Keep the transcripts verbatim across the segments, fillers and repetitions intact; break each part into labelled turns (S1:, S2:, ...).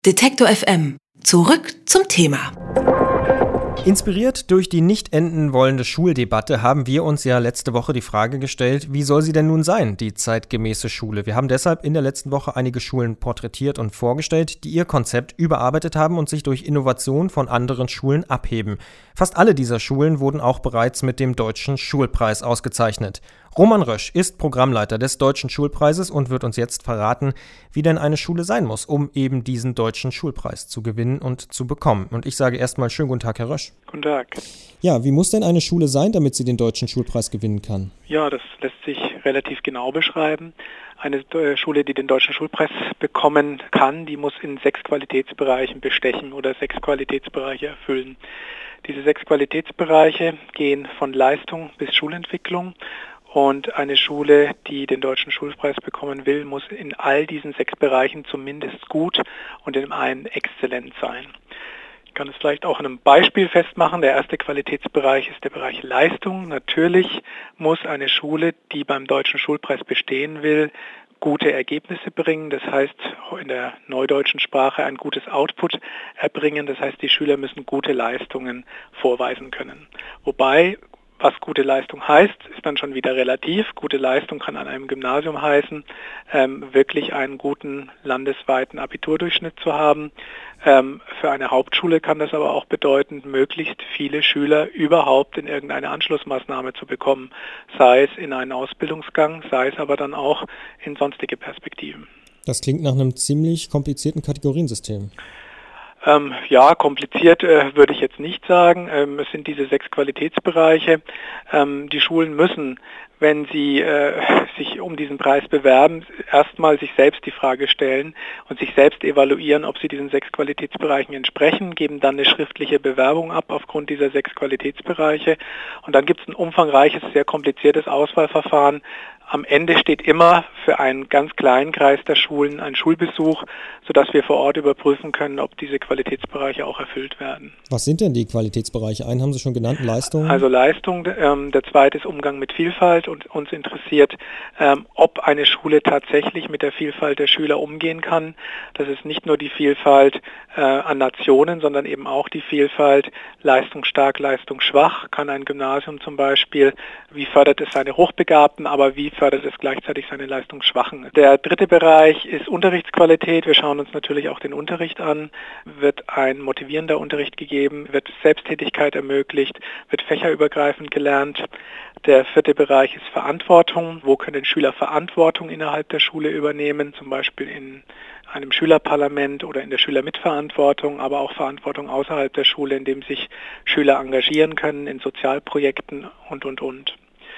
S1: Detektor F M. Zurück zum Thema.
S2: Inspiriert durch die nicht enden wollende Schuldebatte haben wir uns ja letzte Woche die Frage gestellt, wie soll sie denn nun sein, die zeitgemäße Schule? Wir haben deshalb in der letzten Woche einige Schulen porträtiert und vorgestellt, die ihr Konzept überarbeitet haben und sich durch Innovation von anderen Schulen abheben. Fast alle dieser Schulen wurden auch bereits mit dem Deutschen Schulpreis ausgezeichnet. Roman Rösch ist Programmleiter des Deutschen Schulpreises und wird uns jetzt verraten, wie denn eine Schule sein muss, um eben diesen Deutschen Schulpreis zu gewinnen und zu bekommen. Und ich sage erstmal schönen guten Tag, Herr Rösch.
S3: Guten Tag.
S2: Ja, wie muss denn eine Schule sein, damit sie den Deutschen Schulpreis gewinnen kann?
S3: Ja, das lässt sich relativ genau beschreiben. Eine Schule, die den Deutschen Schulpreis bekommen kann, die muss in sechs Qualitätsbereichen bestechen oder sechs Qualitätsbereiche erfüllen. Diese sechs Qualitätsbereiche gehen von Leistung bis Schulentwicklung. Und eine Schule, die den Deutschen Schulpreis bekommen will, muss in all diesen sechs Bereichen zumindest gut und in einem exzellent sein. Ich kann es vielleicht auch an einem Beispiel festmachen. Der erste Qualitätsbereich ist der Bereich Leistung. Natürlich muss eine Schule, die beim Deutschen Schulpreis bestehen will, gute Ergebnisse bringen. Das heißt, in der neudeutschen Sprache ein gutes Output erbringen. Das heißt, die Schüler müssen gute Leistungen vorweisen können. Wobei, was gute Leistung heißt, ist dann schon wieder relativ. Gute Leistung kann an einem Gymnasium heißen, ähm, wirklich einen guten landesweiten Abiturdurchschnitt zu haben. Ähm, für eine Hauptschule kann das aber auch bedeuten, möglichst viele Schüler überhaupt in irgendeine Anschlussmaßnahme zu bekommen, sei es in einen Ausbildungsgang, sei es aber dann auch in sonstige Perspektiven.
S2: Das klingt nach einem ziemlich komplizierten Kategoriensystem.
S3: Ähm, ja, kompliziert äh, würde ich jetzt nicht sagen. Ähm, es sind diese sechs Qualitätsbereiche. Ähm, die Schulen müssen, wenn sie äh, sich um diesen Preis bewerben, erstmal sich selbst die Frage stellen und sich selbst evaluieren, ob sie diesen sechs Qualitätsbereichen entsprechen, geben dann eine schriftliche Bewerbung ab aufgrund dieser sechs Qualitätsbereiche. Und dann gibt es ein umfangreiches, sehr kompliziertes Auswahlverfahren. Am Ende steht immer für einen ganz kleinen Kreis der Schulen ein Schulbesuch, sodass wir vor Ort überprüfen können, ob diese Qualitätsbereiche auch erfüllt werden.
S2: Was sind denn die Qualitätsbereiche? Einen haben Sie schon genannt, Leistung?
S3: Also Leistung, ähm, der zweite ist Umgang mit Vielfalt und uns interessiert, ähm, ob eine Schule tatsächlich mit der Vielfalt der Schüler umgehen kann. Das ist nicht nur die Vielfalt äh, an Nationen, sondern eben auch die Vielfalt leistungsstark, leistungsschwach. Kann ein Gymnasium zum Beispiel, wie fördert es seine Hochbegabten, aber wie fördert es gleichzeitig seine Leistungsschwachen. Der dritte Bereich ist Unterrichtsqualität. Wir schauen uns natürlich auch den Unterricht an. Wird ein motivierender Unterricht gegeben? Wird Selbsttätigkeit ermöglicht? Wird fächerübergreifend gelernt? Der vierte Bereich ist Verantwortung. Wo können Schüler Verantwortung innerhalb der Schule übernehmen? Zum Beispiel in einem Schülerparlament oder in der Schülermitverantwortung, aber auch Verantwortung außerhalb der Schule, indem sich Schüler engagieren können in Sozialprojekten und, und, und.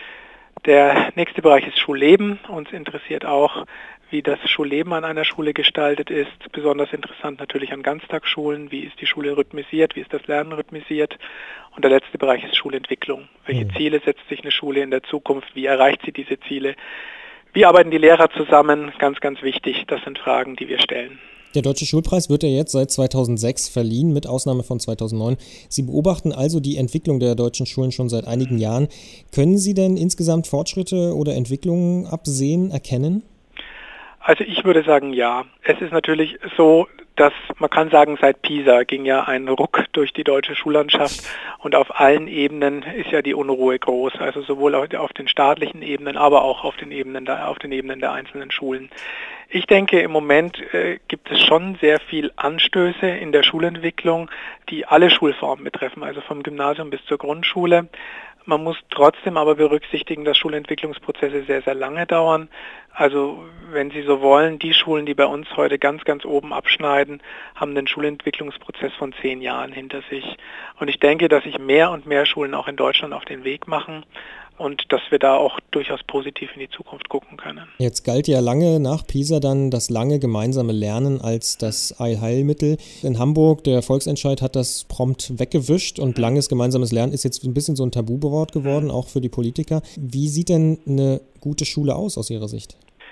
S3: Der nächste Bereich ist Schulleben. Uns interessiert auch, wie das Schulleben an einer Schule gestaltet ist. Besonders interessant natürlich an Ganztagsschulen. Wie ist die Schule rhythmisiert? Wie ist das Lernen rhythmisiert? Und der letzte Bereich ist Schulentwicklung. Welche mhm. Ziele setzt sich eine Schule in der Zukunft? Wie erreicht sie diese Ziele? Wie arbeiten die Lehrer zusammen? Ganz, ganz wichtig. Das sind Fragen, die wir stellen.
S2: Der Deutsche Schulpreis wird ja jetzt seit zweitausendsechs verliehen, mit Ausnahme von zweitausendneun. Sie beobachten also die Entwicklung der deutschen Schulen schon seit einigen Jahren. Können Sie denn insgesamt Fortschritte oder Entwicklungen absehen, erkennen?
S3: Also ich würde sagen, ja. Es ist natürlich so, dass man kann sagen, seit Pisa ging ja ein Ruck durch die deutsche Schullandschaft und auf allen Ebenen ist ja die Unruhe groß. Also sowohl auf den staatlichen Ebenen, aber auch auf den Ebenen der, auf den Ebenen der einzelnen Schulen. Ich denke, im Moment äh, gibt es schon sehr viel Anstöße in der Schulentwicklung, die alle Schulformen betreffen, also vom Gymnasium bis zur Grundschule. Man muss trotzdem aber berücksichtigen, dass Schulentwicklungsprozesse sehr, sehr lange dauern. Also wenn Sie so wollen, die Schulen, die bei uns heute ganz, ganz oben abschneiden, haben einen Schulentwicklungsprozess von zehn Jahren hinter sich. Und ich denke, dass sich mehr und mehr Schulen auch in Deutschland auf den Weg machen und dass wir da auch durchaus positiv in die Zukunft gucken können.
S2: Jetzt galt ja lange nach Pisa dann das lange gemeinsame Lernen als das Allheilmittel. In Hamburg, der Volksentscheid hat das prompt weggewischt und langes gemeinsames Lernen ist jetzt ein bisschen so ein Tabuwort geworden, auch für die Politiker. Wie sieht denn eine gute Schule aus, aus Ihrer Sicht?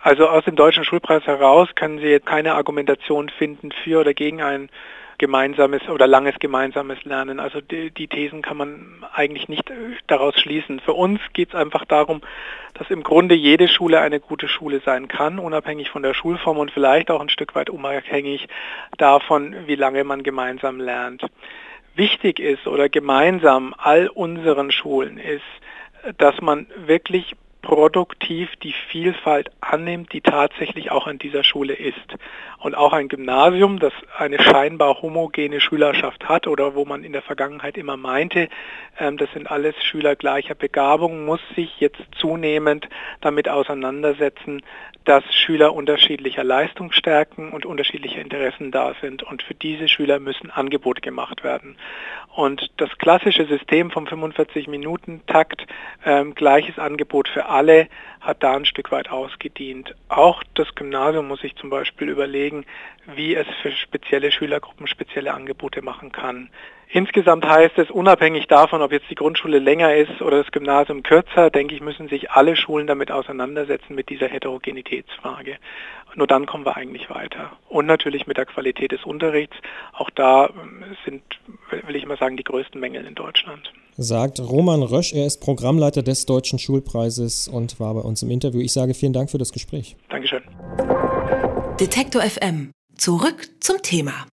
S3: Also aus dem Deutschen Schulpreis heraus können Sie jetzt keine Argumentation finden für oder gegen ein gemeinsames oder langes gemeinsames Lernen. Also die, die Thesen kann man eigentlich nicht daraus schließen. Für uns geht es einfach darum, dass im Grunde jede Schule eine gute Schule sein kann, unabhängig von der Schulform und vielleicht auch ein Stück weit unabhängig davon, wie lange man gemeinsam lernt. Wichtig ist oder gemeinsam all unseren Schulen ist, dass man wirklich produktiv die Vielfalt annimmt, die tatsächlich auch an dieser Schule ist. Und auch ein Gymnasium, das eine scheinbar homogene Schülerschaft hat oder wo man in der Vergangenheit immer meinte, ähm, das sind alles Schüler gleicher Begabung, muss sich jetzt zunehmend damit auseinandersetzen, dass Schüler unterschiedlicher Leistungsstärken und unterschiedliche Interessen da sind. Und für diese Schüler müssen Angebote gemacht werden. Und das klassische System vom fünfundvierzig-Minuten-Takt, ähm, gleiches Angebot für alle, hat da ein Stück weit ausgedient. Auch das Gymnasium muss sich zum Beispiel überlegen, wie es für spezielle Schülergruppen spezielle Angebote machen kann. Insgesamt heißt es, unabhängig davon, ob jetzt die Grundschule länger ist oder das Gymnasium kürzer, denke ich, müssen sich alle Schulen damit auseinandersetzen mit dieser Heterogenitätsfrage. Nur dann kommen wir eigentlich weiter. Und natürlich mit der Qualität des Unterrichts. Auch da sind, will ich mal sagen, die größten Mängel in Deutschland.
S2: Sagt Roman Rösch, er ist Programmleiter des Deutschen Schulpreises und war bei uns im Interview. Ich sage vielen Dank für das Gespräch.
S3: Dankeschön.
S1: Detektor F M. Zurück zum Thema.